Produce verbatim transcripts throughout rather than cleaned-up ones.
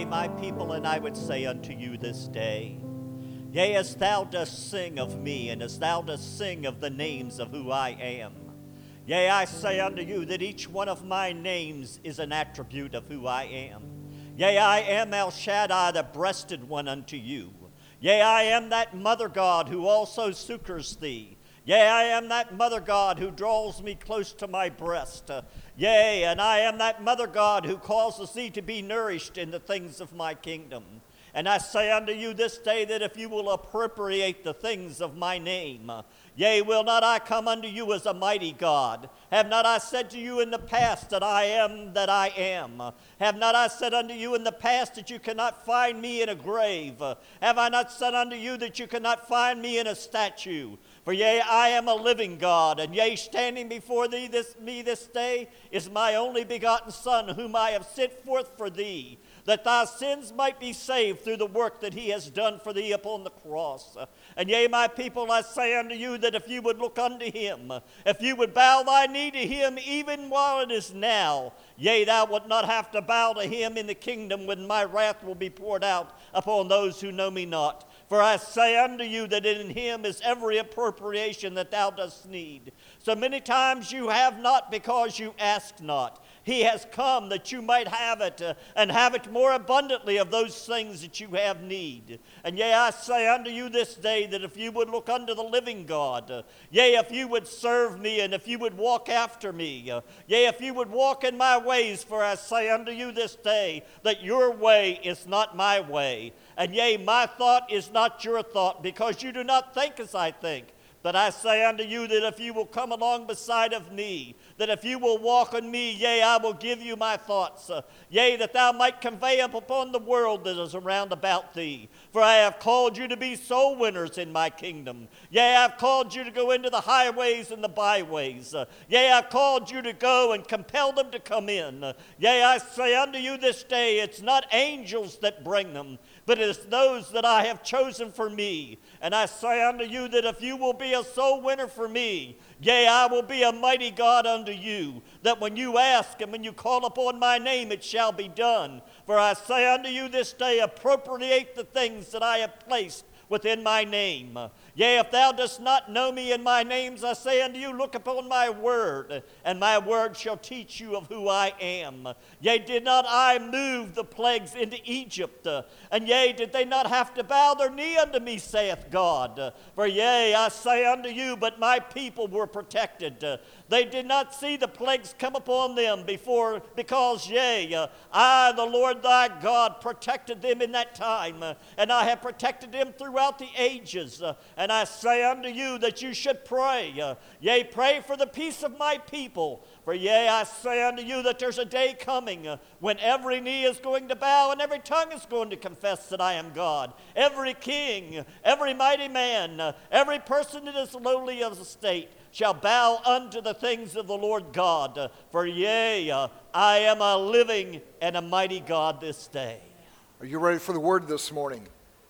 my people, and I would say unto you this day, yea, as thou dost sing of me, and as thou dost sing of the names of who I am, yea, I say unto you that each one of my names is an attribute of who I am. Yea, I am El Shaddai, the breasted one unto you. Yea, I am that mother God who also succors thee. Yea, I am that mother God who draws me close to my breast. Uh, yea, and I am that mother God who causes thee to be nourished in the things of my kingdom. And I say unto you this day that if you will appropriate the things of my name, uh, yea, will not I come unto you as a mighty God? Have not I said to you in the past that I am that I am? Uh, have not I said unto you in the past that you cannot find me in a grave? Uh, have I not said unto you that you cannot find me in a statue? For yea, I am a living God, and yea, standing before thee this, me this day is my only begotten Son, whom I have sent forth for thee, that thy sins might be saved through the work that he has done for thee upon the cross. And yea, my people, I say unto you that if you would look unto him, if you would bow thy knee to him even while it is now, yea, thou wilt not have to bow to him in the kingdom when my wrath will be poured out upon those who know me not. For I say unto you that in him is every appropriation that thou dost need. So many times you have not because you ask not. He has come that you might have it, uh, and have it more abundantly of those things that you have need. And yea, I say unto you this day that if you would look unto the living God, uh, yea, if you would serve me, and if you would walk after me, uh, yea, if you would walk in my ways, for I say unto you this day that your way is not my way. And yea, my thought is not your thought, because you do not think as I think. But I say unto you that if you will come along beside of me, that if you will walk on me, yea, I will give you my thoughts. Uh, yea, that thou might convey up upon the world that is around about thee. For I have called you to be soul winners in my kingdom. Yea, I have called you to go into the highways and the byways. Uh, yea, I have called you to go and compel them to come in. Uh, yea, I say unto you this day, it's not angels that bring them, but it is those that I have chosen for me. And I say unto you that if you will be a soul winner for me, yea, I will be a mighty God unto you, that when you ask and when you call upon my name, it shall be done. For I say unto you this day, appropriate the things that I have placed within my name. Yea, if thou dost not know me in my names, I say unto you, look upon my word, and my word shall teach you of who I am. Yea, did not I move the plagues into Egypt? And yea, did they not have to bow their knee unto me, saith God? For yea, I say unto you, but my people were protected. They did not see the plagues come upon them before, because yea, I, the Lord thy God, protected them in that time, and I have protected them throughout the ages. And I say unto you that you should pray. Uh, yea, pray for the peace of my people. For yea, I say unto you that there's a day coming uh, when every knee is going to bow and every tongue is going to confess that I am God. Every king, every mighty man, uh, every person that is lowly of estate shall bow unto the things of the Lord God. Uh, for yea, uh, I am a living and a mighty God this day. Are you ready for the word this morning?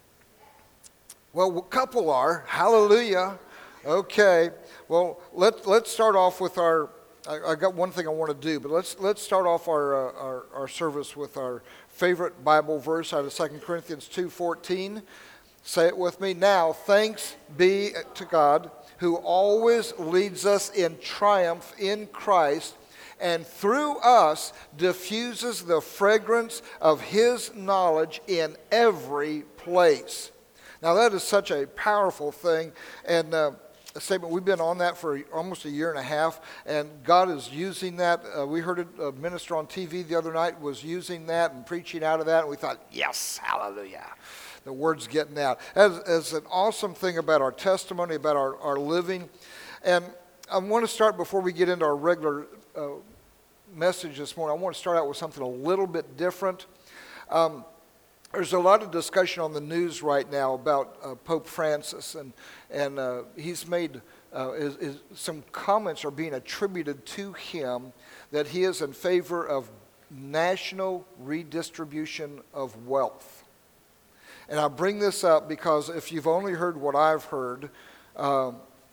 Well, a couple are. Hallelujah. Okay. Well, let, let's start off with our, I, I got one thing I want to do, but let's let's start off our, uh, our, our service with our favorite Bible verse out of Second Corinthians two fourteen. Say it with me. Now, thanks be to God, who always leads us in triumph in Christ, and through us diffuses the fragrance of his knowledge in every place. Now, that is such a powerful thing, and uh, a statement, we've been on that for almost a year and a half, and God is using that. Uh, we heard a minister on T V the other night was using that and preaching out of that, and we thought, yes, hallelujah. The word's getting out. As, as an awesome thing about our testimony, about our, our living, and I want to start before we get into our regular uh, message this morning. I want to start out with something a little bit different. Um, There's a lot of discussion on the news right now about uh, Pope Francis, and and uh, he's made uh, is, is, some comments are being attributed to him that he is in favor of national redistribution of wealth. And I bring this up because if you've only heard what I've heard, um,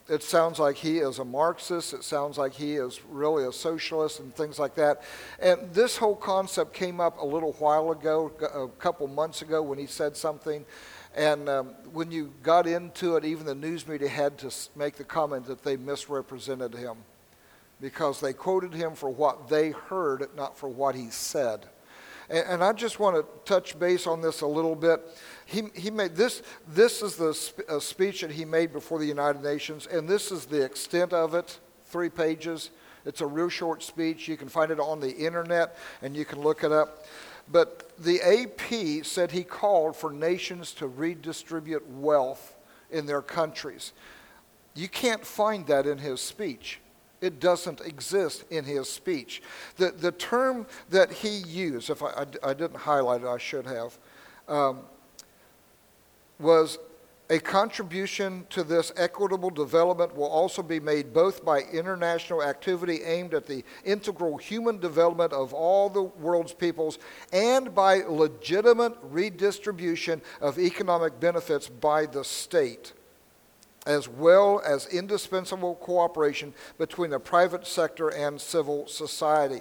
it sounds like he is a Marxist. It sounds like he is really a socialist and things like that. And this whole concept came up a little while ago, a couple months ago when he said something. And um, when you got into it, even the news media had to make the comment that they misrepresented him because they quoted him for what they heard, not for what he said. And, and I just want to touch base on this a little bit. He, he made this, this is the sp- uh, speech that he made before the United Nations, and this is the extent of it, three pages. It's a real short speech. You can find it on the internet, and you can look it up. But the A P said he called for nations to redistribute wealth in their countries. You can't find that in his speech. It doesn't exist in his speech. The, the term that he used, if I, I, I didn't highlight it, I should have, um, was a contribution to this equitable development will also be made both by international activity aimed at the integral human development of all the world's peoples and by legitimate redistribution of economic benefits by the state, as well as indispensable cooperation between the private sector and civil society.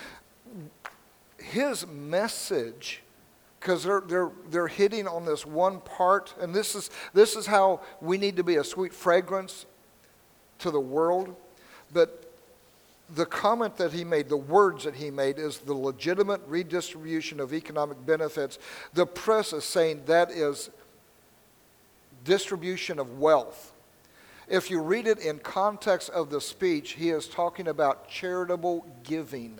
His message, because they're, they're, they're hitting on this one part, and this is, this is how we need to be a sweet fragrance to the world. But the comment that he made, the words that he made, is the legitimate redistribution of economic benefits. The press is saying that is distribution of wealth. If you read it in context of the speech, he is talking about charitable giving.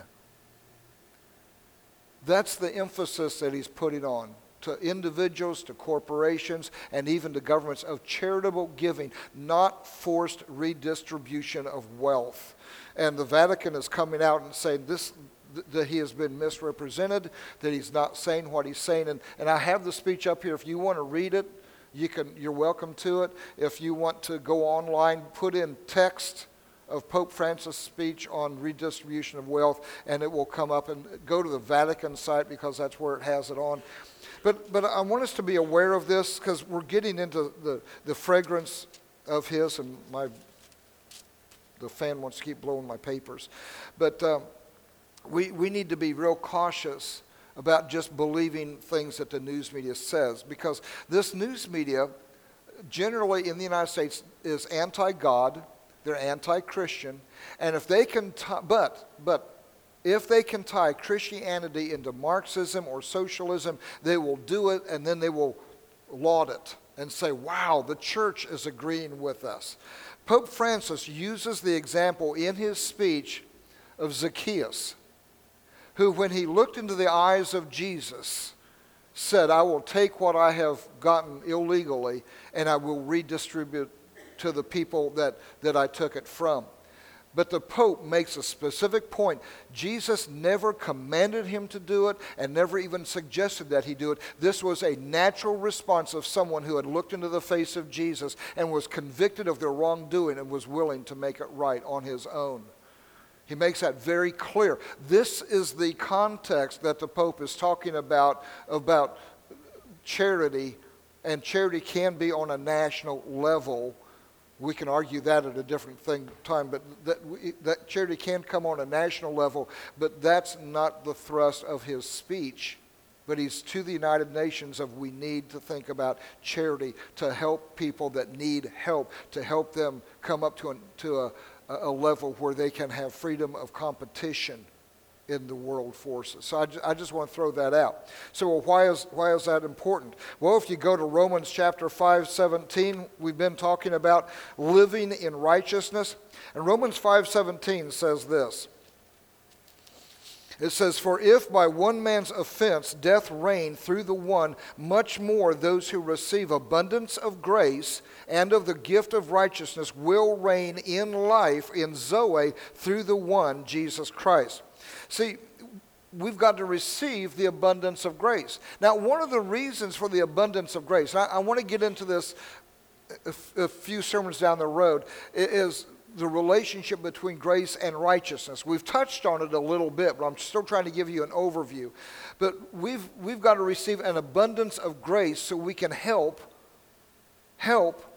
That's the emphasis that he's putting on to individuals, to corporations, and even to governments, of charitable giving, not forced redistribution of wealth. And the Vatican is coming out and saying this, that he has been misrepresented, that he's not saying what he's saying. And, and I have the speech up here. If you want to read it, you can, you're welcome to it. If you want to go online, put in text of Pope Francis' speech on redistribution of wealth, and it will come up, and go to the Vatican site because that's where it has it on. But but I want us to be aware of this because we're getting into the, the fragrance of his, and my the fan wants to keep blowing my papers. But um, we, we need to be real cautious about just believing things that the news media says, because this news media generally in the United States is anti-God, they're anti-Christian, and if they can t- but but if they can tie Christianity into Marxism or socialism, they will do it, and then they will laud it and say, wow, the church is agreeing with us. Pope Francis uses the example in his speech of Zacchaeus, who, when he looked into the eyes of Jesus, said, I will take what I have gotten illegally and I will redistribute to the people that, that I took it from. But the Pope makes a specific point. Jesus never commanded him to do it and never even suggested that he do it. This was a natural response of someone who had looked into the face of Jesus and was convicted of their wrongdoing and was willing to make it right on his own. He makes that very clear. This is the context that the Pope is talking about, about charity, and charity can be on a national level. We can argue that at a different thing, time, but that, we, that charity can come on a national level, but that's not the thrust of his speech. But he's to the United Nations of we need to think about charity to help people that need help, to help them come up to, an, to a, a level where they can have freedom of competition in the world forces. So I, ju- I just want to throw that out. So well, why is why is that important? Well, if you go to Romans chapter five seventeen, we've been talking about living in righteousness. And Romans five seventeen says this. It says, for if by one man's offense death reigned through the one, much more those who receive abundance of grace and of the gift of righteousness will reign in life, in Zoe, through the one, Jesus Christ. See, we've got to receive the abundance of grace. Now, one of the reasons for the abundance of grace, and I, I want to get into this a, a few sermons down the road, is the relationship between grace and righteousness. We've touched on it a little bit, but I'm still trying to give you an overview. But we've we've got to receive an abundance of grace so we can help help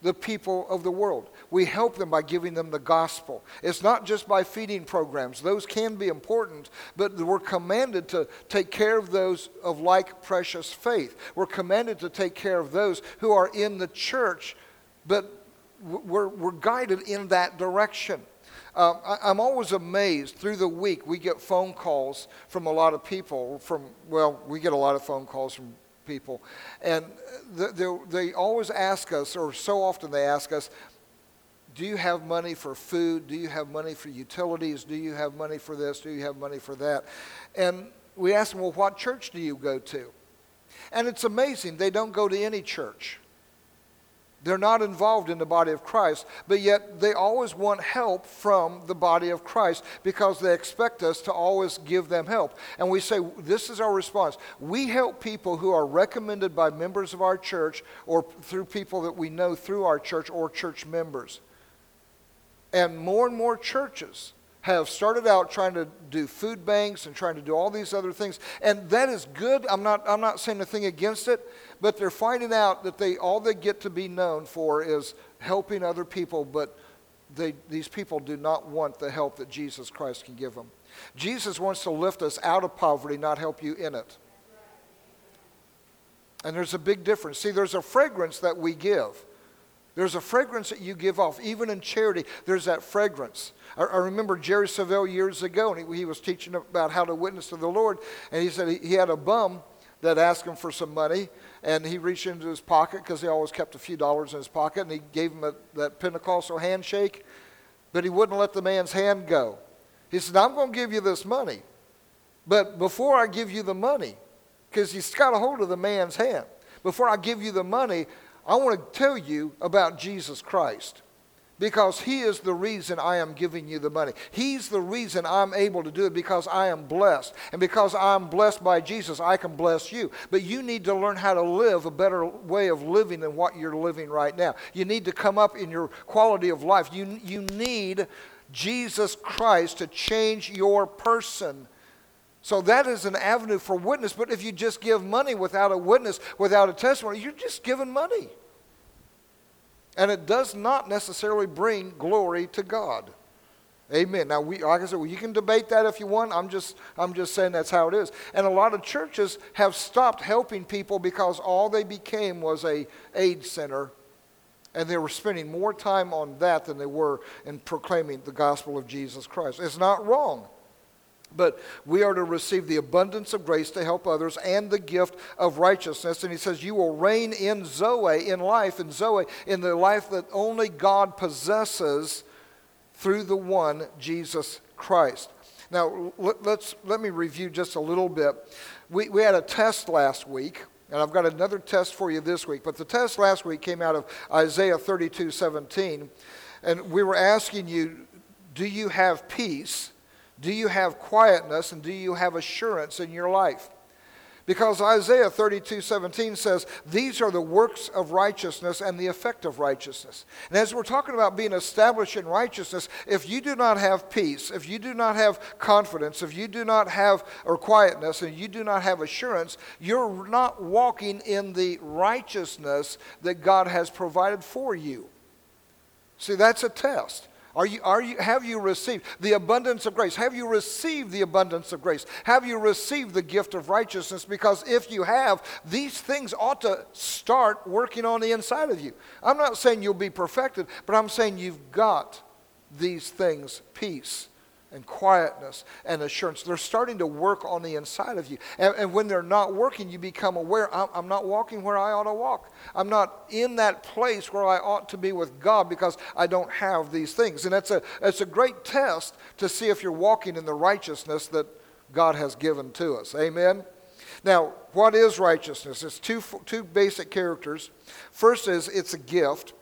the people of the world. We help them by giving them the gospel. It's not just by feeding programs. Those can be important, but we're commanded to take care of those of like precious faith. We're commanded to take care of those who are in the church, but we're, we're guided in that direction. Um, I, I'm always amazed. Through the week, we get phone calls from a lot of people. From well, we get a lot of phone calls from people, and they, they always ask us, or so often they ask us, do you have money for food? Do you have money for utilities? Do you have money for this? Do you have money for that? And we ask them, well, what church do you go to? And it's amazing. They don't go to any church. They're not involved in the body of Christ, but yet they always want help from the body of Christ because they expect us to always give them help. And we say, this is our response. We help people who are recommended by members of our church or through people that we know through our church or church members. And more and more churches have started out trying to do food banks and trying to do all these other things. And that is good. I'm not, I'm not saying a thing against it. But they're finding out that they all they get to be known for is helping other people, but they, these people do not want the help that Jesus Christ can give them. Jesus wants to lift us out of poverty, not help you in it. And there's a big difference. See, there's a fragrance that we give. There's a fragrance that you give off. Even in charity, there's that fragrance. I, I remember Jerry Savelle years ago, and he, he was teaching about how to witness to the Lord, and he said he, he had a bum that asked him for some money, and he reached into his pocket because he always kept a few dollars in his pocket, and he gave him a, that Pentecostal handshake, but he wouldn't let the man's hand go. He said, I'm going to give you this money, but before I give you the money, because he's got a hold of the man's hand, before I give you the money, I want to tell you about Jesus Christ. Because he is the reason I am giving you the money. He's the reason I'm able to do it because I am blessed. And because I'm blessed by Jesus, I can bless you. But you need to learn how to live a better way of living than what you're living right now. You need to come up in your quality of life. You, you need Jesus Christ to change your person. So that is an avenue for witness. But if you just give money without a witness, without a testimony, you're just giving money. And it does not necessarily bring glory to God. Amen. Now, we, like I said, well, you can debate that if you want. I'm just, I'm just saying that's how it is. And a lot of churches have stopped helping people because all they became was a aid center. And they were spending more time on that than they were in proclaiming the gospel of Jesus Christ. It's not wrong. But we are to receive the abundance of grace to help others and the gift of righteousness. And he says, you will reign in Zoe, in life, in Zoe, in the life that only God possesses through the one, Jesus Christ. Now, let, let's, let me review just a little bit. We, we had a test last week, and I've got another test for you this week. But the test last week came out of Isaiah thirty-two seventeen. And we were asking you, do you have peace? Do you have quietness, and do you have assurance in your life? Because Isaiah thirty-two seventeen says, these are the works of righteousness and the effect of righteousness. And as we're talking about being established in righteousness, if you do not have peace, if you do not have confidence, if you do not have or quietness, and you do not have assurance, you're not walking in the righteousness that God has provided for you. See, that's a test. Are you, are you, have you received the abundance of grace? Have you received the abundance of grace? Have you received the gift of righteousness? Because if you have, these things ought to start working on the inside of you. I'm not saying you'll be perfected, but I'm saying you've got these things, peace and quietness and assurance. They're starting to work on the inside of you. And, and when they're not working, you become aware, I'm, I'm not walking where I ought to walk. I'm not in that place where I ought to be with God because I don't have these things. And that's a, it's a great test to see if you're walking in the righteousness that God has given to us. Amen? Now, what is righteousness? It's two, two basic characters. First is it's a gift.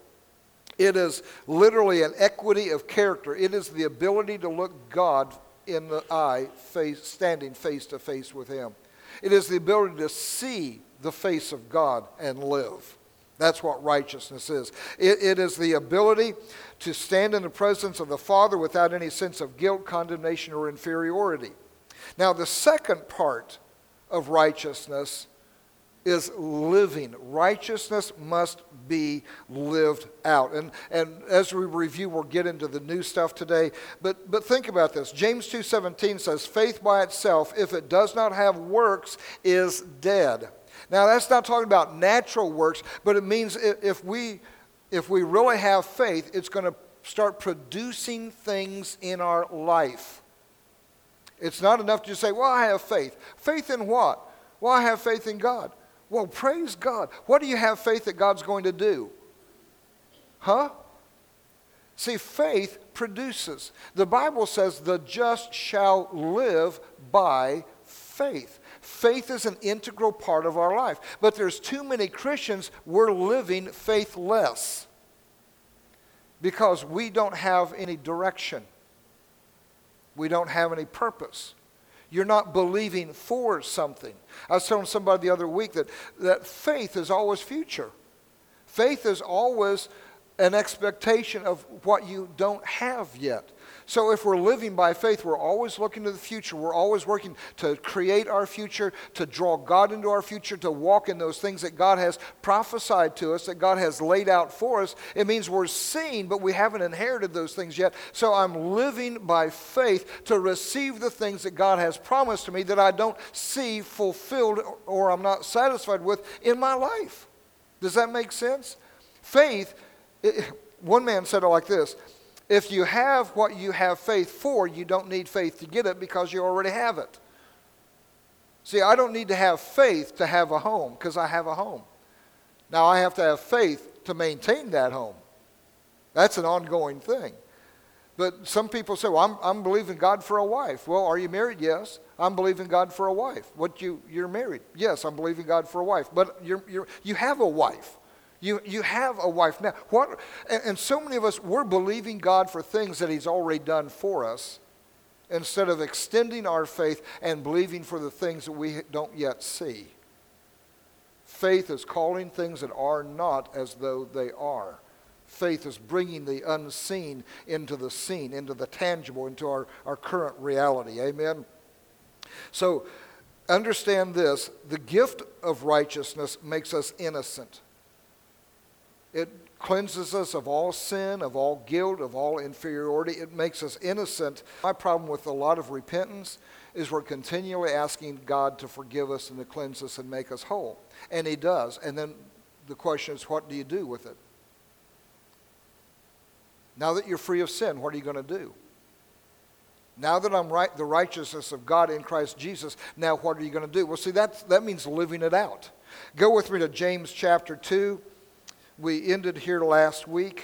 It is literally an equity of character. It is the ability to look God in the eye, face, standing face to face with him. It is the ability to see the face of God and live. That's what righteousness is. It, it is the ability to stand in the presence of the Father without any sense of guilt, condemnation, or inferiority. Now, the second part of righteousness is living. Righteousness must be lived out. And, and as we review, we'll get into the new stuff today. But, but think about this. James two seventeen says, faith by itself, if it does not have works, is dead. Now, that's not talking about natural works, but it means if we, if we really have faith, it's going to start producing things in our life. It's not enough to just say, well, I have faith. Faith in what? Well, I have faith in God. Well, praise God. What do you have faith that God's going to do? Huh? See, faith produces. The Bible says the just shall live by faith. Faith is an integral part of our life. But there's too many Christians, we're living faithless because we don't have any direction. We don't have any purpose. You're not believing for something. I was telling somebody the other week that, that faith is always future. Faith is always an expectation of what you don't have yet. So if we're living by faith, we're always looking to the future. We're always working to create our future, to draw God into our future, to walk in those things that God has prophesied to us, that God has laid out for us. It means we're seeing, but we haven't inherited those things yet. So I'm living by faith to receive the things that God has promised to me that I don't see fulfilled or I'm not satisfied with in my life. Does that make sense? Faith, it, one man said it like this: if you have what you have faith for, you don't need faith to get it because you already have it. See, I don't need to have faith to have a home because I have a home. Now, I have to have faith to maintain that home. That's an ongoing thing. But some people say, well, I'm, I'm believing God for a wife. Well, are you married? Yes. I'm believing God for a wife. What, you, you're married? Yes, I'm believing God for a wife. But you're, you're, you have a wife. You, you have a wife now. What? And, and so many of us, we're believing God for things that He's already done for us instead of extending our faith and believing for the things that we don't yet see. Faith is calling things that are not as though they are. Faith is bringing the unseen into the seen, into the tangible, into our, our current reality. Amen? So, understand this. The gift of righteousness makes us innocent. It cleanses us of all sin, of all guilt, of all inferiority. It makes us innocent. My problem with a lot of repentance is we're continually asking God to forgive us and to cleanse us and make us whole. And He does. And then the question is, what do you do with it? Now that you're free of sin, what are you going to do? Now that I'm right, the righteousness of God in Christ Jesus, now what are you going to do? Well, see, that's, that means living it out. Go with me to James chapter two. We ended here last week.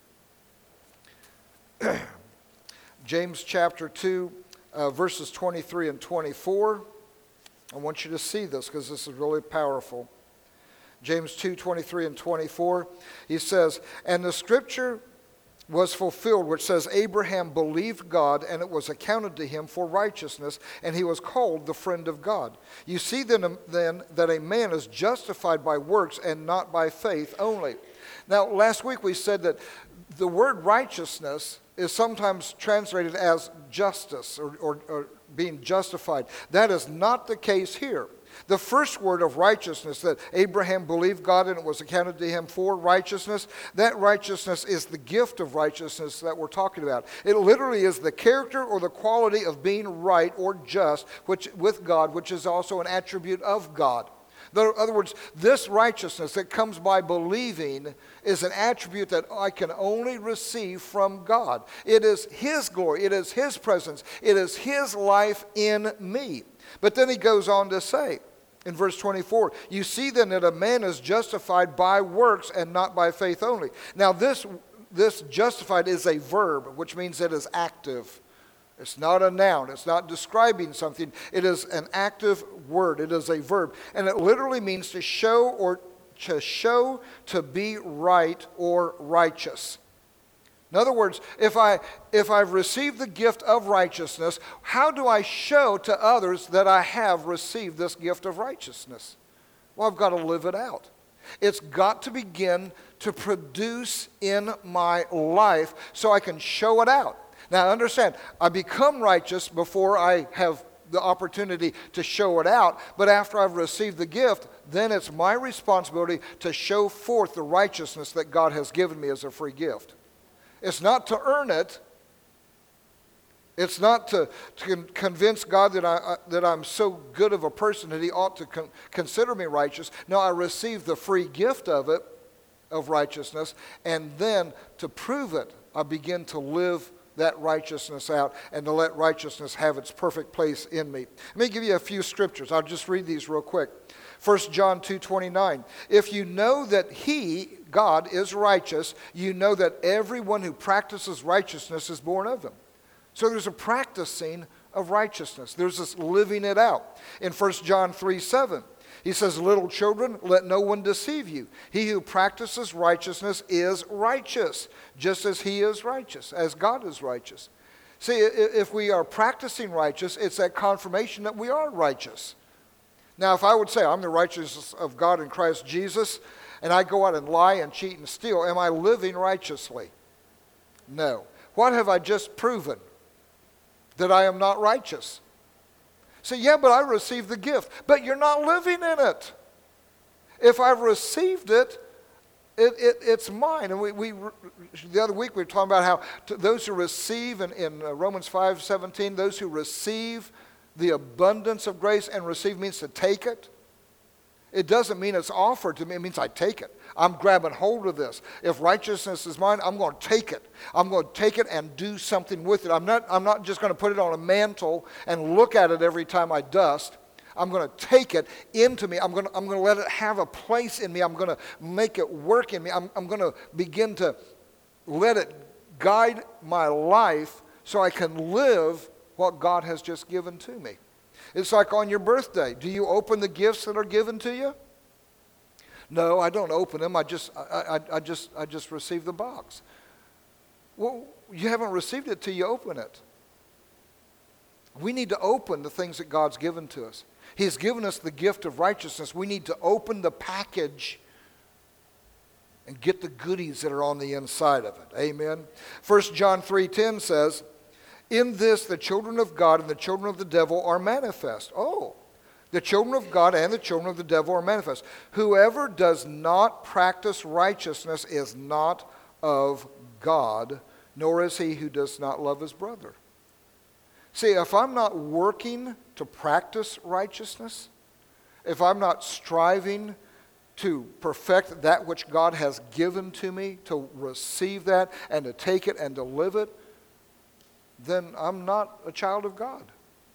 James chapter two, uh, verses twenty-three and twenty-four. I want you to see this because this is really powerful. James two, twenty-three and twenty-four. He says, and the scripture was fulfilled, which says, Abraham believed God, and it was accounted to him for righteousness, and he was called the friend of God. You see then, then that a man is justified by works and not by faith only. Now, last week we said that the word righteousness is sometimes translated as justice or, or, or being justified. That is not the case here. The first word of righteousness, that Abraham believed God and it was accounted to him for righteousness, that righteousness is the gift of righteousness that we're talking about. It literally is the character or the quality of being right or just which, with God, which is also an attribute of God. In other words, this righteousness that comes by believing is an attribute that I can only receive from God. It is His glory. It is His presence. It is His life in me. But then he goes on to say, in verse twenty-four, you see then that a man is justified by works and not by faith only. Now this, this justified is a verb, which means it is active. It's not a noun. It's not describing something. It is an active word. It is a verb. And it literally means to show or to show to be right or righteous. In other words, if, I, if I've received the gift of righteousness, how do I show to others that I have received this gift of righteousness? Well, I've got to live it out. It's got to begin to produce in my life so I can show it out. Now, understand, I become righteous before I have the opportunity to show it out. But after I've received the gift, then it's my responsibility to show forth the righteousness that God has given me as a free gift. It's not to earn it. It's not to, to con- convince God that, I, uh, that I'm so good of a person that he ought to con- consider me righteous. No, I receive the free gift of it, of righteousness, and then to prove it, I begin to live that righteousness out and to let righteousness have its perfect place in me. Let me give you a few scriptures. I'll just read these real quick. First John two twenty-nine. If you know that he, God, is righteous, you know that everyone who practices righteousness is born of him. So there's a practicing of righteousness. There's this living it out. In First John three seven, he says, little children, let no one deceive you. He who practices righteousness is righteous, just as he is righteous, as God is righteous. See, if we are practicing righteous, it's that confirmation that we are righteous. Now, if I would say, I'm the righteousness of God in Christ Jesus, and I go out and lie and cheat and steal, am I living righteously? No. What have I just proven? That I am not righteous. So yeah, but I received the gift. But you're not living in it. If I've received it, it, it it's mine. And we, we the other week we were talking about how to those who receive in, in Romans five seventeen, those who receive the abundance of grace, and receive means to take it. It doesn't mean it's offered to me. It means I take it. I'm grabbing hold of this. If righteousness is mine, I'm going to take it. I'm going to take it and do something with it. I'm not, I'm not just going to put it on a mantle and look at it every time I dust. I'm going to take it into me. I'm going to, I'm going to let it have a place in me. I'm going to make it work in me. I'm, I'm going to begin to let it guide my life so I can live what God has just given to me. It's like on your birthday. Do you open the gifts that are given to you? No, I don't open them. I just, I, I, I just, I just receive the box. Well, you haven't received it till you open it. We need to open the things that God's given to us. He's given us the gift of righteousness. We need to open the package and get the goodies that are on the inside of it. Amen. First John three ten says, in this, the children of God and the children of the devil are manifest. Oh, the children of God and the children of the devil are manifest. Whoever does not practice righteousness is not of God, nor is he who does not love his brother. See, if I'm not working to practice righteousness, if I'm not striving to perfect that which God has given to me, to receive that and to take it and to live it, then I'm not a child of God.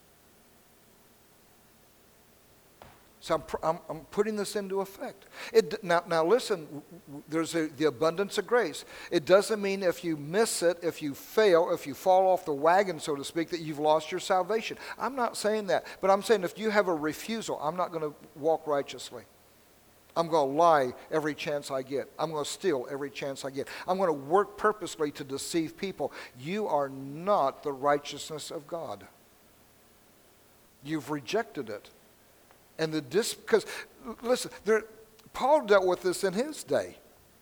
So I'm, I'm, I'm putting this into effect. It, now, now listen, there's a, the abundance of grace. It doesn't mean if you miss it, if you fail, if you fall off the wagon, so to speak, that you've lost your salvation. I'm not saying that. But I'm saying if you have a refusal, I'm not going to walk righteously. I'm going to lie every chance I get. I'm going to steal every chance I get. I'm going to work purposely to deceive people. You are not the righteousness of God. You've rejected it. And the dis because listen, there, Paul dealt with this in his day.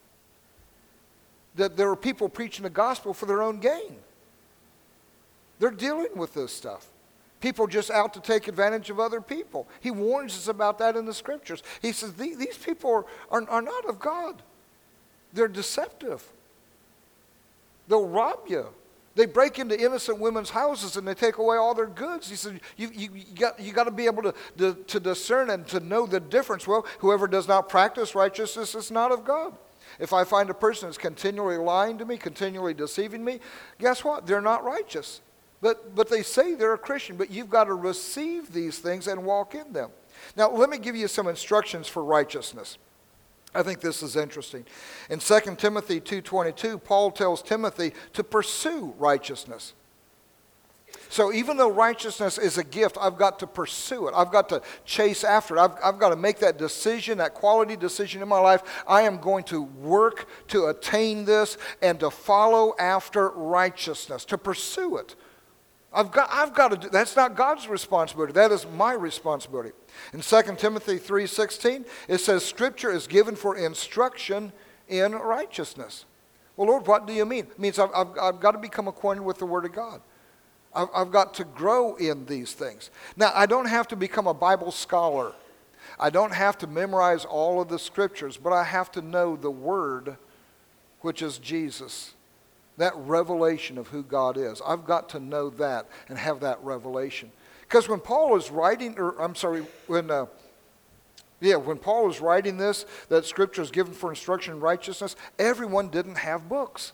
That there were people preaching the gospel for their own gain. They're dealing with this stuff. People just out to take advantage of other people. He warns us about that in the scriptures. He says these people are, are, are not of God. They're deceptive. They'll rob you. They break into innocent women's houses and they take away all their goods. He said, you, you, you got, you got to be able to, to, to discern and to know the difference. Well, whoever does not practice righteousness is not of God. If I find a person that's continually lying to me, continually deceiving me, guess what? They're not righteous. But, but they say they're a Christian, but you've got to receive these things and walk in them. Now, let me give you some instructions for righteousness. I think this is interesting. In Second Timothy two twenty-two, Paul tells Timothy to pursue righteousness. So even though righteousness is a gift, I've got to pursue it. I've got to chase after it. I've, I've got to make that decision, that quality decision in my life. I am going to work to attain this and to follow after righteousness, to pursue it. I've got, I've got to do, that's not God's responsibility. That is my responsibility. In Second Timothy three sixteen, it says, Scripture is given for instruction in righteousness. Well, Lord, what do you mean? It means I've, I've, I've got to become acquainted with the Word of God. I've, I've got to grow in these things. Now, I don't have to become a Bible scholar. I don't have to memorize all of the scriptures, but I have to know the Word, which is Jesus. That revelation of who God is. I've got to know that and have that revelation. Because when Paul was writing, or I'm sorry, when, uh, yeah, when Paul was writing this, that scripture is given for instruction in righteousness, everyone didn't have books.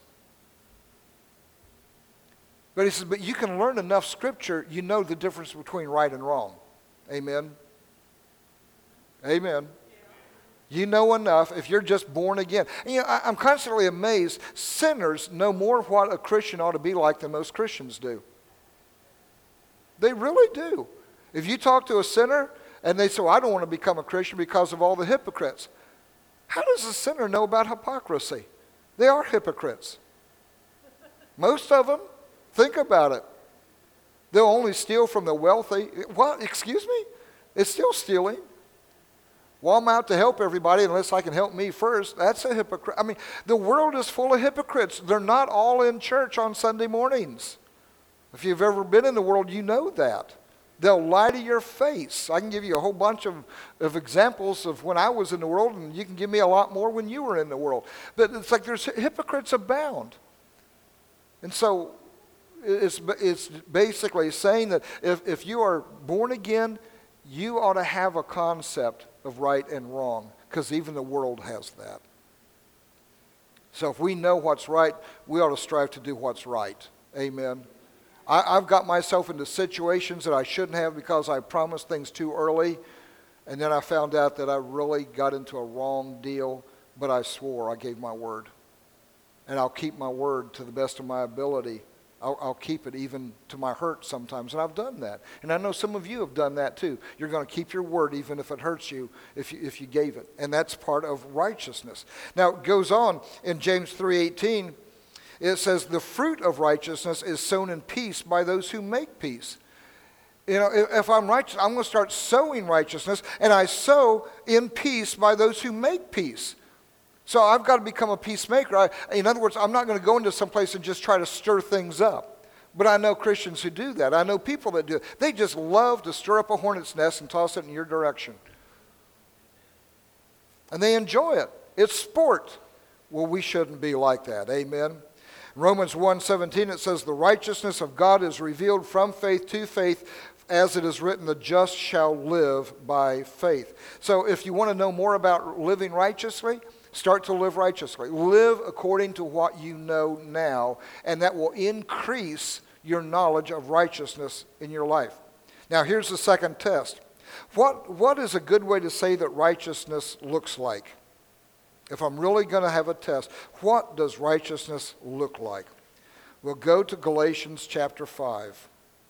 But he says, but you can learn enough scripture, you know the difference between right and wrong. Amen. Amen. You know enough if you're just born again. And, you know, I, I'm constantly amazed. Sinners know more of what a Christian ought to be like than most Christians do. They really do. If you talk to a sinner and they say, well, I don't want to become a Christian because of all the hypocrites. How does a sinner know about hypocrisy? They are hypocrites. Most of them, think about it. They'll only steal from the wealthy. What? Excuse me? It's still stealing. Well, I'm out to help everybody unless I can help me first. That's a hypocrite. I mean, the world is full of hypocrites. They're not all in church on Sunday mornings. If you've ever been in the world, you know that. They'll lie to your face. I can give you a whole bunch of, of examples of when I was in the world, and you can give me a lot more when you were in the world. But it's like there's hypocrites abound. And so it's, it's basically saying that if, if you are born again, you ought to have a concept of right and wrong, because even the world has that. So if we know what's right, we ought to strive to do what's right. Amen. I, I've got myself into situations that I shouldn't have because I promised things too early, and then I found out that I really got into a wrong deal, but I swore, I gave my word. And I'll keep my word to the best of my ability. I'll, I'll keep it even to my hurt sometimes, and I've done that. And I know some of you have done that too. You're going to keep your word even if it hurts you, if you, if you gave it. And that's part of righteousness. Now, it goes on in James three eighteen. It says, the fruit of righteousness is sown in peace by those who make peace. You know, if, if I'm righteous, I'm going to start sowing righteousness, and I sow in peace by those who make peace. So I've got to become a peacemaker. I, in other words, I'm not going to go into some place and just try to stir things up. But I know Christians who do that. I know people that do it. They just love to stir up a hornet's nest and toss it in your direction. And they enjoy it. It's sport. Well, we shouldn't be like that. Amen. In Romans one seventeen, it says, the righteousness of God is revealed from faith to faith, as it is written, the just shall live by faith. So if you want to know more about living righteously, start to live righteously. Live according to what you know now, and that will increase your knowledge of righteousness in your life. Now, here's the second test. What, what is a good way to say that righteousness looks like? If I'm really going to have a test, what does righteousness look like? We'll go to Galatians chapter five.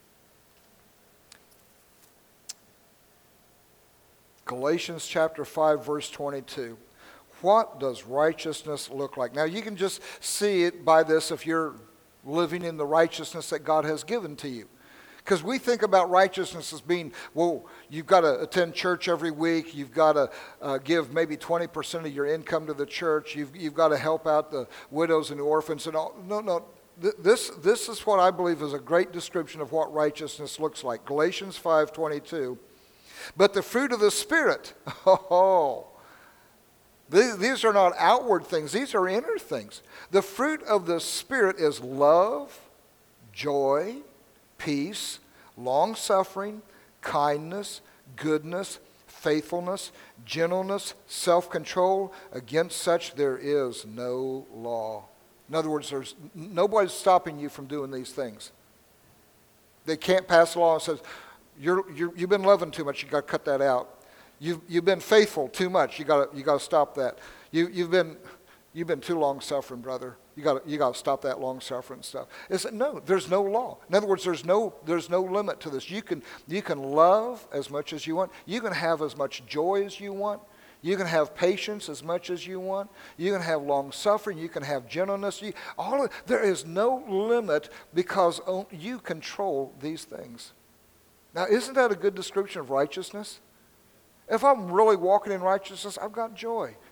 Galatians chapter five, verse twenty-two. What does righteousness look like? Now, you can just see it by this if you're living in the righteousness that God has given to you. Because we think about righteousness as being, well, you've got to attend church every week. You've got to uh, give maybe twenty percent of your income to the church. You've, you've got to help out the widows and the orphans and all. No, no. This, this is what I believe is a great description of what righteousness looks like. Galatians five twenty-two. But the fruit of the Spirit, oh, these are not outward things. These are inner things. The fruit of the Spirit is love, joy, peace, long-suffering, kindness, goodness, faithfulness, gentleness, self-control. Against such there is no law. In other words, there's nobody's stopping you from doing these things. They can't pass a law that says, you're, you're, you've been loving too much, you've got to cut that out. You've, you've been faithful too much. You got you got to stop that. You, you've been you've been too long suffering, brother. You got you got to stop that long suffering stuff. It's, no, there's no law. In other words, there's no there's no limit to this. You can you can love as much as you want. You can have as much joy as you want. You can have patience as much as you want. You can have long suffering. You can have gentleness. You, all of, there is no limit because you control these things. Now, isn't that a good description of righteousness? If I'm really walking in righteousness, I've got joy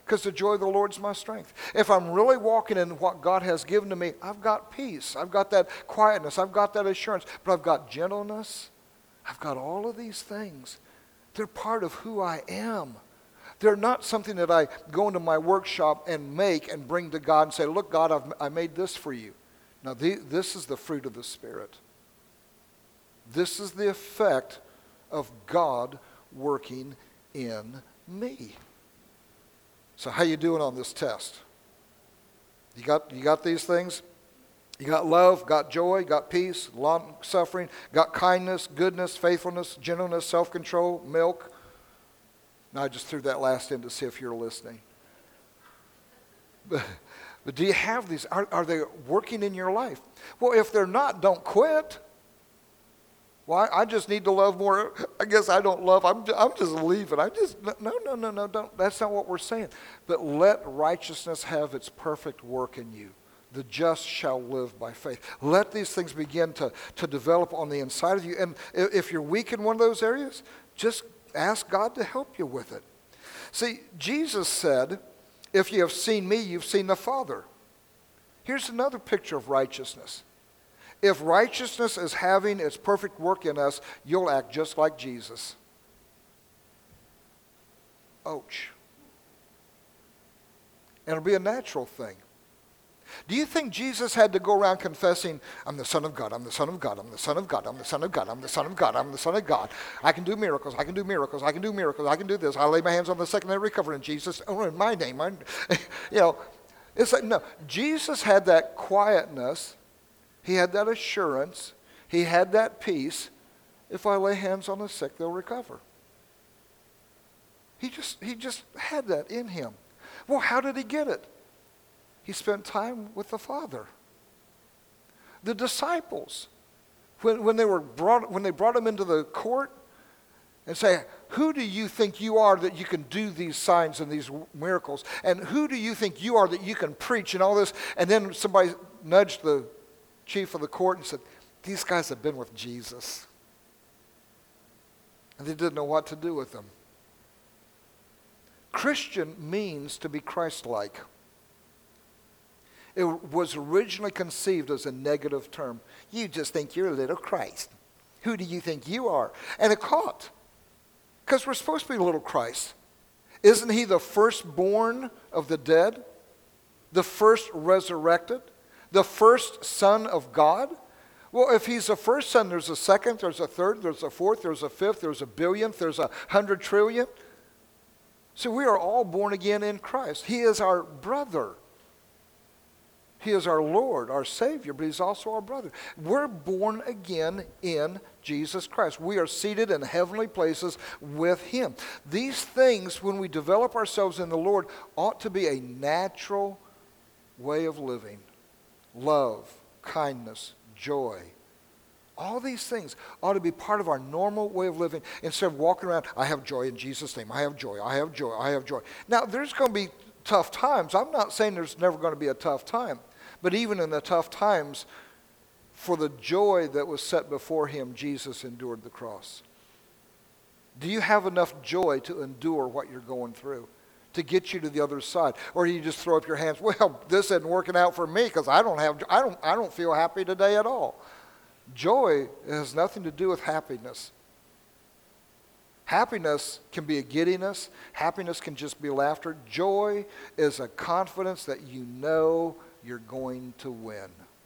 because the joy of the Lord's my strength. If I'm really walking in what God has given to me, I've got peace. I've got that quietness. I've got that assurance. But I've got gentleness. I've got all of these things. They're part of who I am. They're not something that I go into my workshop and make and bring to God and say, look, God, I've, I made this for you. Now, the, this is the fruit of the Spirit. This is the effect of God working in me. So how you doing on this test? You got, you got these things? You got love, got joy, got peace, long suffering, got kindness, goodness, faithfulness, gentleness, self-control, milk. Now I just threw that last in to see if you're listening. But, but do you have these? Are, are they working in your life? Well, if they're not, don't quit. Well, I, I just need to love more. I guess I don't love. I'm, I'm just leaving. I just, no, no, no, no, don't. That's not what we're saying. But let righteousness have its perfect work in you. The just shall live by faith. Let these things begin to, to develop on the inside of you. And if you're weak in one of those areas, just ask God to help you with it. See, Jesus said, if you have seen me, you've seen the Father. Here's another picture of righteousness. If righteousness is having its perfect work in us, you'll act just like Jesus. Ouch. And it'll be a natural thing. Do you think Jesus had to go around confessing, I'm the Son of God, I'm the Son of God, I'm the Son of God, I'm the Son of God, I'm the Son of God, I'm the Son of God. I can do miracles, I can do miracles, I can do miracles, I can do this. I lay my hands on the sick and they recover in Jesus. Oh, in my name. I'm, you know, it's like, no. Jesus had that quietness. He had that assurance. He had that peace. If I lay hands on the sick, they'll recover. He just, he just had that in him. Well, how did he get it? He spent time with the Father. The disciples, when, when they were brought, when they brought him into the court and say, who do you think you are that you can do these signs and these miracles? And who do you think you are that you can preach and all this? And then somebody nudged the chief of the court and said, these guys have been with Jesus. And they didn't know what to do with them. Christian means to be Christ-like. It was originally conceived as a negative term. You just think you're a little Christ. Who do you think you are? And it caught. Because we're supposed to be little Christ. Isn't he the firstborn of the dead? The first resurrected? The first Son of God? Well, if he's the first son, there's a second, there's a third, there's a fourth, there's a fifth, there's a billionth, there's a hundred trillion. So we are all born again in Christ. He is our brother. He is our Lord, our Savior, but he's also our brother. We're born again in Jesus Christ. We are seated in heavenly places with him. These things, when we develop ourselves in the Lord, ought to be a natural way of living. Love, kindness, joy. All these things ought to be part of our normal way of living instead of walking around, I have joy in Jesus' name. I have joy, I have joy, I have joy. Now, there's going to be tough times. I'm not saying there's never going to be a tough time. But even in the tough times, for the joy that was set before him, Jesus endured the cross. Do you have enough joy to endure what you're going through, to get you to the other side? Or do you just throw up your hands, well, this isn't working out for me because I don't have, I don't, I don't feel happy today at all. Joy has nothing to do with happiness. Happiness can be a giddiness. Happiness can just be laughter. Joy is a confidence that you know you're going to win.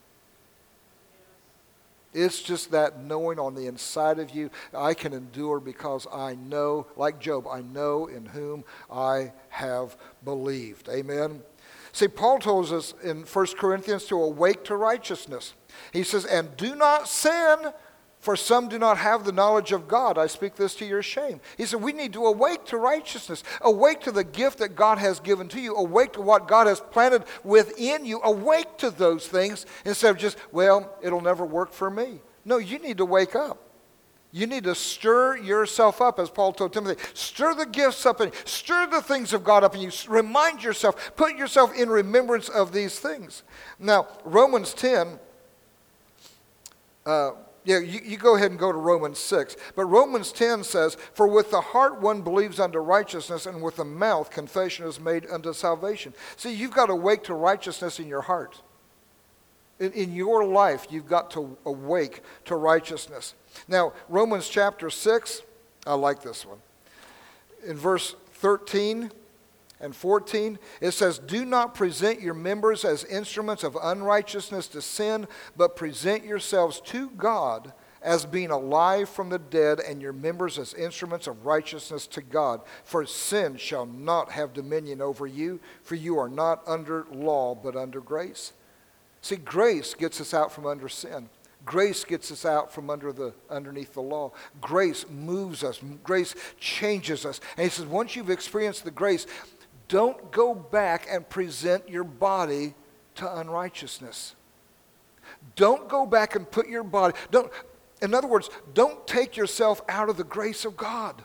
It's just that knowing on the inside of you, I can endure because I know, like Job, I know in whom I have believed. Amen? See, Paul tells us in First Corinthians to awake to righteousness. He says, and do not sin, for some do not have the knowledge of God. I speak this to your shame. He said, we need to awake to righteousness. Awake to the gift that God has given to you. Awake to what God has planted within you. Awake to those things instead of just, well, it'll never work for me. No, you need to wake up. You need to stir yourself up, as Paul told Timothy. Stir the gifts up and stir the things of God up in you. Remind yourself, put yourself in remembrance of these things. Now, Romans ten, uh, Yeah, you, you go ahead and go to Romans six. But Romans ten says, for with the heart one believes unto righteousness, and with the mouth confession is made unto salvation. See, you've got to awake to righteousness in your heart. In, in your life, you've got to awake to righteousness. Now, Romans chapter six, I like this one. In verse thirteen and fourteen, it says, do not present your members as instruments of unrighteousness to sin, but present yourselves to God as being alive from the dead, and your members as instruments of righteousness to God. For sin shall not have dominion over you, for you are not under law, but under grace. See, grace gets us out from under sin. Grace gets us out from under the underneath the law. Grace moves us. Grace changes us. And he says, once you've experienced the grace, don't go back and present your body to unrighteousness. Don't go back and put your body, don't, in other words, don't take yourself out of the grace of God.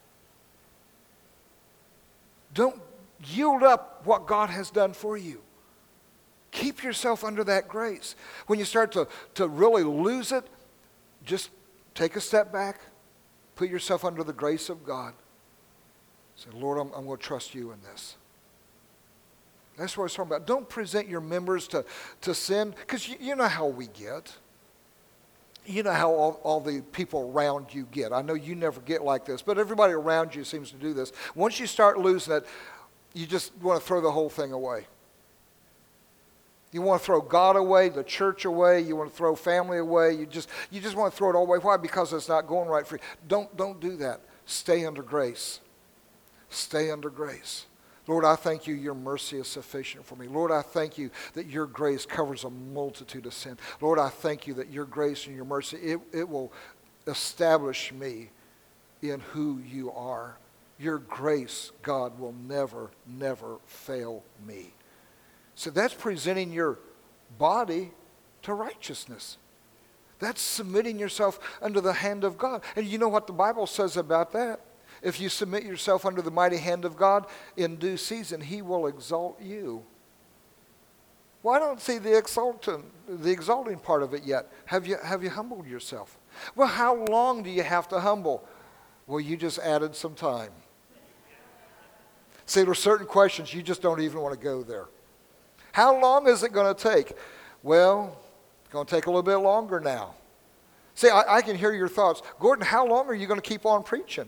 Don't yield up what God has done for you. Keep yourself under that grace. When you start to, to really lose it, just take a step back, put yourself under the grace of God. Say, Lord, I'm, I'm going to trust you in this. That's what I was talking about. Don't present your members to, to sin, because you, you know how we get. You know how all, all the people around you get. I know you never get like this, but everybody around you seems to do this. Once you start losing it, you just want to throw the whole thing away. You want to throw God away, the church away, you want to throw family away, you just you just want to throw it all away. Why? Because it's not going right for you. Don't, don't do that. Stay under grace. Stay under grace. Lord, I thank you, your mercy is sufficient for me. Lord, I thank you that your grace covers a multitude of sin. Lord, I thank you that your grace and your mercy, it, it will establish me in who you are. Your grace, God, will never, never fail me. So that's presenting your body to righteousness. That's submitting yourself under the hand of God. And you know what the Bible says about that? If you submit yourself under the mighty hand of God, in due season, he will exalt you. Well, I don't see the exalting, the exalting part of it yet. Have you, have you humbled yourself? Well, how long do you have to humble? Well, you just added some time. See, there are certain questions you just don't even want to go there. How long is it going to take? Well, it's going to take a little bit longer now. See, I, I can hear your thoughts. Gordon, how long are you going to keep on preaching?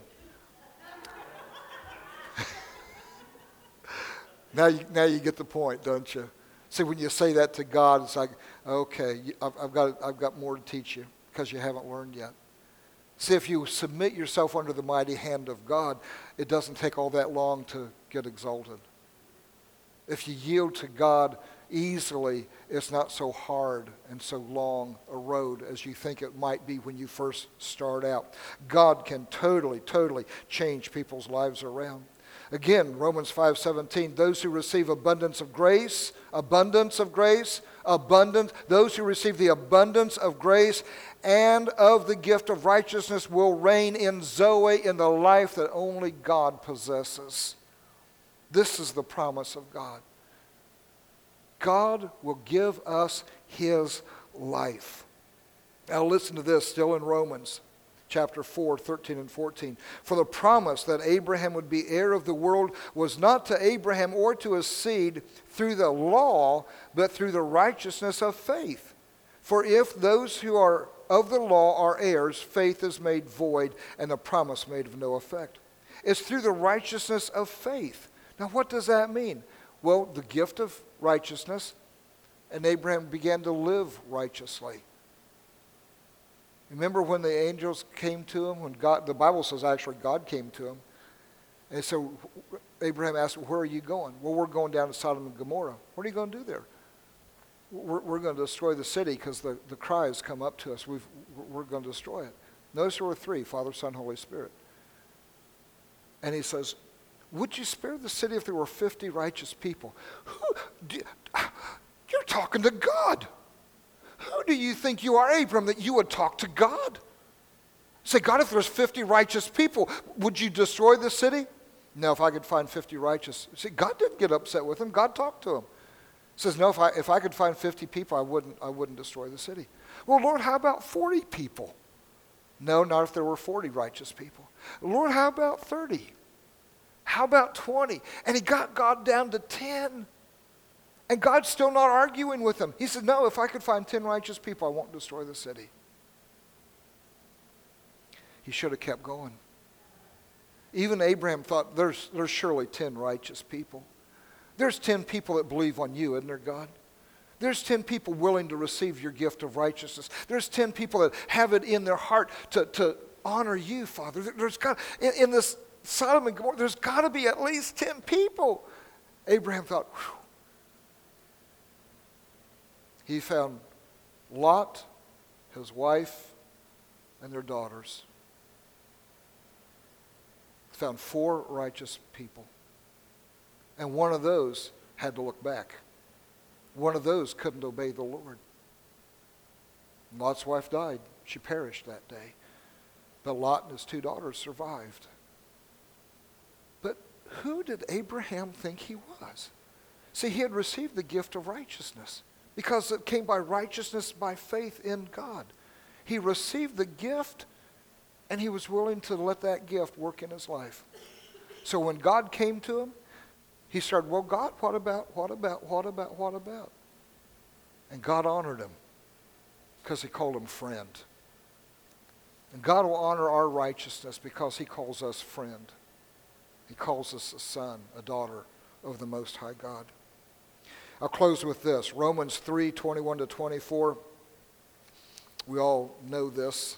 now, you, now you get the point, don't you? See, when you say that to God, it's like, okay, I've, I've, got, I've got more to teach you because you haven't learned yet. See, if you submit yourself under the mighty hand of God, it doesn't take all that long to get exalted. If you yield to God easily, it's not so hard and so long a road as you think it might be when you first start out. God can totally, totally change people's lives around. Again, Romans five seventeen, those who receive abundance of grace, abundance of grace, abundance, those who receive the abundance of grace and of the gift of righteousness will reign in Zoe, in the life that only God possesses. This is the promise of God. God will give us his life. Now listen to this, still in Romans chapter four, thirteen and fourteen. For the promise that Abraham would be heir of the world was not to Abraham or to his seed through the law, but through the righteousness of faith. For if those who are of the law are heirs, faith is made void and the promise made of no effect. It's through the righteousness of faith. Now, what does that mean? Well, the gift of righteousness, and Abraham began to live righteously. Remember when the angels came to him? When God, the Bible says actually God came to him. And so Abraham asked, where are you going? Well, we're going down to Sodom and Gomorrah. What are you going to do there? We're, we're going to destroy the city because the, the cry has come up to us. We've, we're going to destroy it. Notice there were three, Father, Son, Holy Spirit. And he says, would you spare the city if there were fifty righteous people? Who, do, you're talking to God. Who do you think you are, Abram, that you would talk to God? Say, God, if there's fifty righteous people, would you destroy the city? No, if I could find fifty righteous. See, God didn't get upset with him. God talked to him. says, no, if I, if I could find fifty people, I wouldn't, I wouldn't destroy the city. Well, Lord, how about forty people? No, not if there were forty righteous people. Lord, how about thirty? How about twenty? And he got God down to ten. And God's still not arguing with him. He said, no, if I could find ten righteous people, I won't destroy the city. He should have kept going. Even Abraham thought, there's, there's surely ten righteous people. There's ten people that believe on you, isn't there, God? There's ten people willing to receive your gift of righteousness. There's ten people that have it in their heart to, to honor you, Father. There's got, in, in this Sodom and Gomorrah, there's got to be at least ten people. Abraham thought, whew. He found Lot, his wife, and their daughters. Found four righteous people. And one of those had to look back. One of those couldn't obey the Lord. Lot's wife died. She perished that day. But Lot and his two daughters survived. But who did Abraham think he was? See, he had received the gift of righteousness because it came by righteousness by faith in God. He received the gift and he was willing to let that gift work in his life. So when God came to him, he started, well, God, what about, what about, what about, what about? And God honored him because he called him friend. And God will honor our righteousness because he calls us friend. He calls us a son, a daughter of the Most High God. I'll close with this. Romans three, twenty-one to twenty-four. We all know this.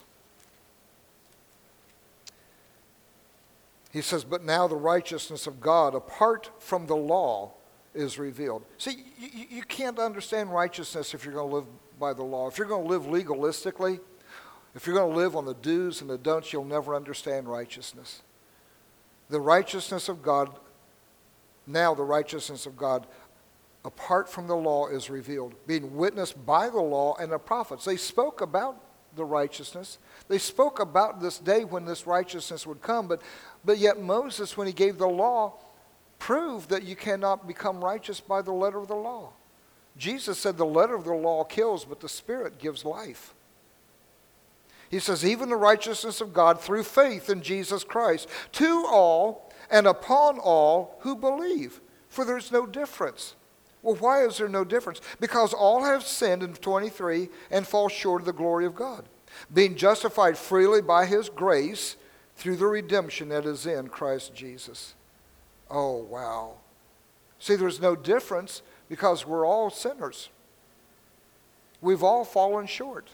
He says, but now the righteousness of God apart from the law is revealed. See, you, you can't understand righteousness if you're going to live by the law. If you're going to live legalistically, if you're going to live on the do's and the don'ts, you'll never understand righteousness. The righteousness of God, now the righteousness of God apart from the law is revealed, being witnessed by the law and the prophets. They spoke about the righteousness. They spoke about this day when this righteousness would come, but, but yet Moses, when he gave the law, proved that you cannot become righteous by the letter of the law. Jesus said the letter of the law kills, but the Spirit gives life. He says, even the righteousness of God through faith in Jesus Christ, to all and upon all who believe, for there's no difference. Well, why is there no difference? Because all have sinned in twenty-three and fall short of the glory of God, being justified freely by his grace through the redemption that is in Christ Jesus. Oh, wow. See, there's no difference because we're all sinners. We've all fallen short.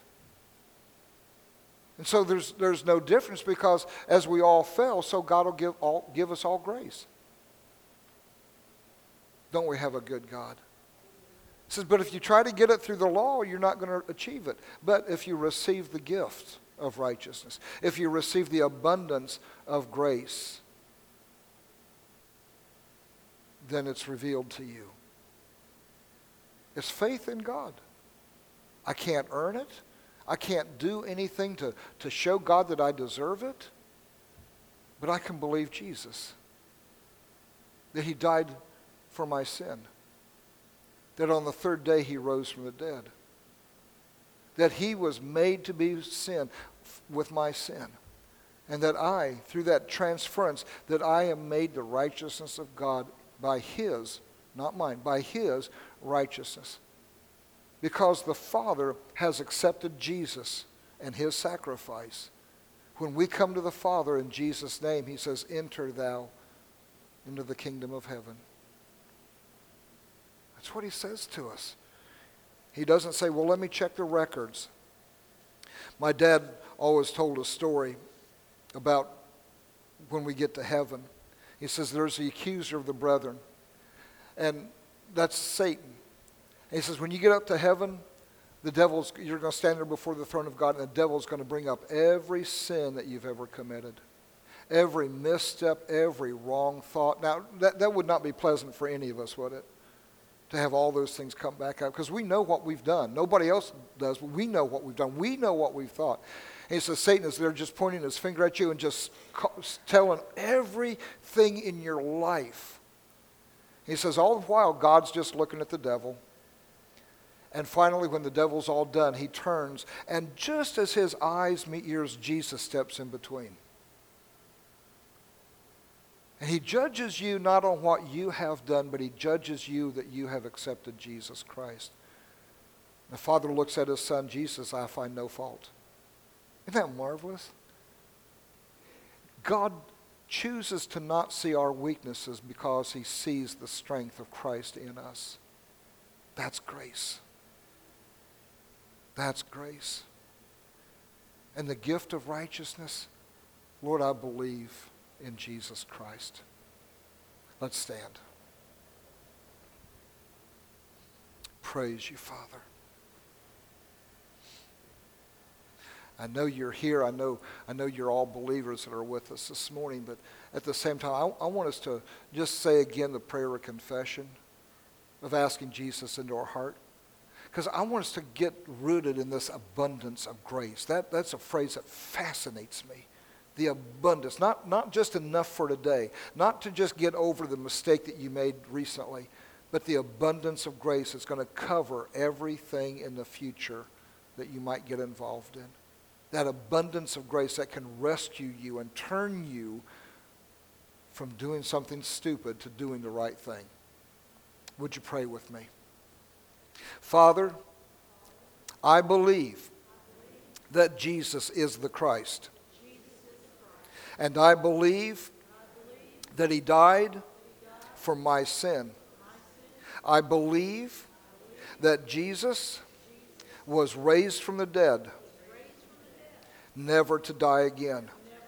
And so there's, there's no difference because as we all fell, so God will give, all, give us all grace. Don't we have a good God? He says, but if you try to get it through the law, you're not going to achieve it. But if you receive the gift of righteousness, if you receive the abundance of grace, then it's revealed to you. It's faith in God. I can't earn it. I can't do anything to, to show God that I deserve it. But I can believe Jesus. That he died for my sin. That on the third day he rose from the dead. That he was made to be sin with my sin. And that I, through that transference, that I am made the righteousness of God by his, not mine, by his righteousness. Because the Father has accepted Jesus and his sacrifice. When we come to the Father in Jesus' name, he says, enter thou into the kingdom of heaven. That's what he says to us. He doesn't say, well, let me check the records. My dad always told a story about when we get to heaven. He says there's the accuser of the brethren, and that's Satan. And he says when you get up to heaven, the devil's, you're going to stand there before the throne of God, and the devil's going to bring up every sin that you've ever committed. Every misstep, every wrong thought. Now, that, that would not be pleasant for any of us, would it? To have all those things come back up, because we know what we've done. Nobody else does, but we know what we've done. We know what we've thought. And he says Satan is there just pointing his finger at you and just telling everything in your life. He says all the while God's just looking at the devil And finally, when the devil's all done, he turns, and just as his eyes meet yours, Jesus steps in between. And he judges you not on what you have done, but he judges you that you have accepted Jesus Christ. The Father looks at his Son, Jesus, I find no fault. Isn't that marvelous? God chooses to not see our weaknesses because he sees the strength of Christ in us. That's grace. That's grace. And the gift of righteousness, Lord, I believe in Jesus Christ. Let's stand. Praise you, Father. I know you're here. I know, I know you're all believers that are with us this morning, but at the same time, I, I want us to just say again the prayer of confession, of asking Jesus into our heart. Because I want us to get rooted in this abundance of grace. That, that's a phrase that fascinates me. The abundance. Not, not just enough for today. Not to just get over the mistake that you made recently. But the abundance of grace is going to cover everything in the future that you might get involved in. That abundance of grace that can rescue you and turn you from doing something stupid to doing the right thing. Would you pray with me? Father, I believe that Jesus is the Christ. And I believe that he died for my sin. I believe that Jesus was raised from the dead, never to die again.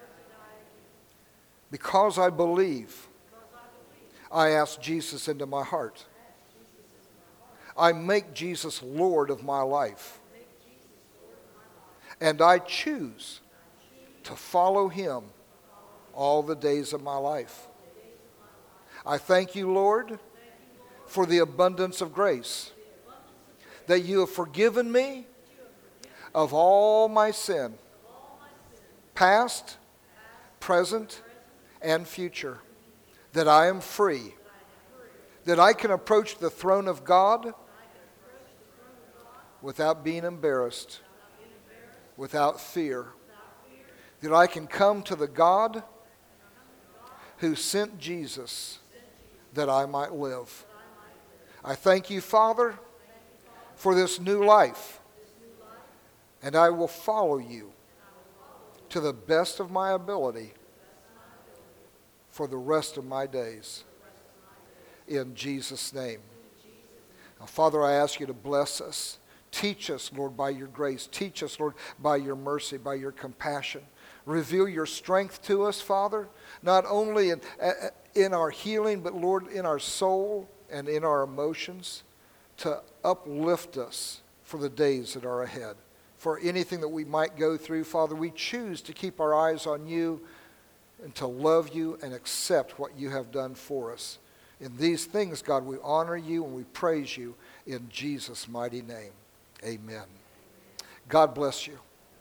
Because I believe, I ask Jesus into my heart. I make Jesus Lord of my life. And I choose to follow him all the days of my life. I thank you, Lord, for the abundance of grace, that you have forgiven me of all my sin, past, present, and future, that I am free, that I can approach the throne of God without being embarrassed, without fear, that I can come to the God who sent Jesus that I might live. I thank you, Father, for this new life, and I will follow you to the best of my ability for the rest of my days. In Jesus' name. Now, Father, I ask you to bless us. Teach us, Lord, by your grace. Teach us, Lord, by your mercy, by your compassion. Reveal your strength to us, Father, not only in, in our healing, but, Lord, in our soul and in our emotions, to uplift us for the days that are ahead. For anything that we might go through, Father, we choose to keep our eyes on you and to love you and accept what you have done for us. In these things, God, we honor you and we praise you in Jesus' mighty name. Amen. God bless you.